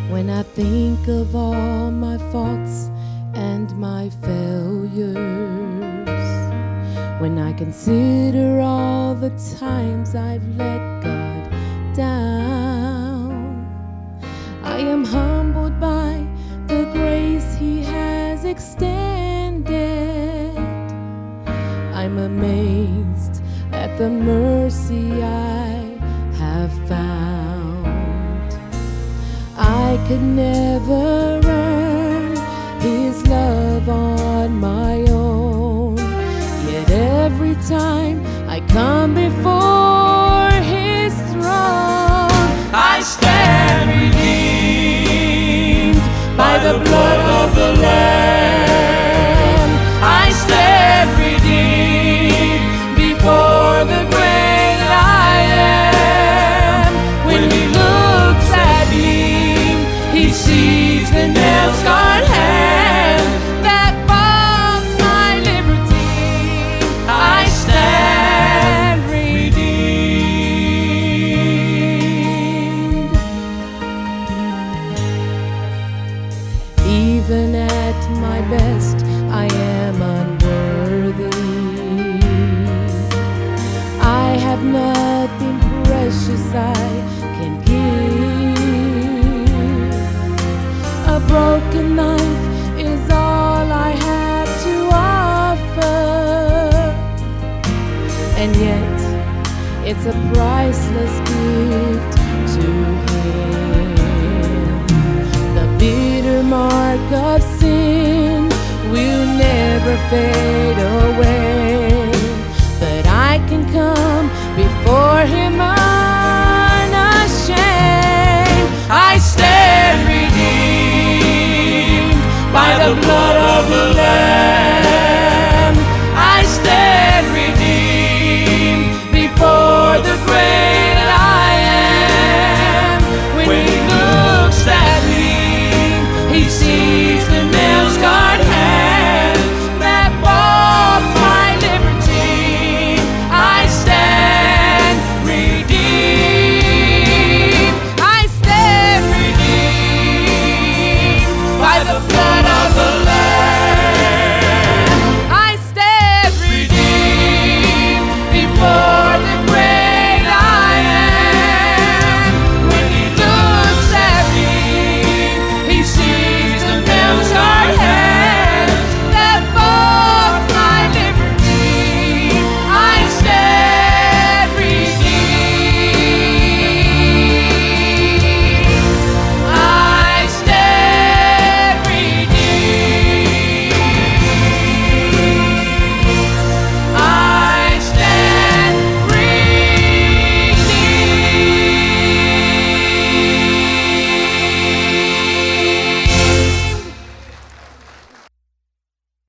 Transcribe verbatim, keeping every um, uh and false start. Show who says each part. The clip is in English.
Speaker 1: When I think of all my faults and my failures, when I consider all the times I've let God down, I am humbled by the grace He has extended. I'm amazed at the mercy I have found. I could never earn His love on my own, yet every time I come before His throne, I stand redeemed by the blood of the Lamb. I stand redeemed before the great I am. When He looks at me, He sees the nail-scarred hands that bought my liberty. I stand redeemed. Even at my best, I am unworthy. I have nothing precious I can give. A broken life is all I have to offer, and yet it's a priceless gift to Him. The bitter mark of sin will never fade away, but I can come before Him unashamed. I stand redeemed by the blood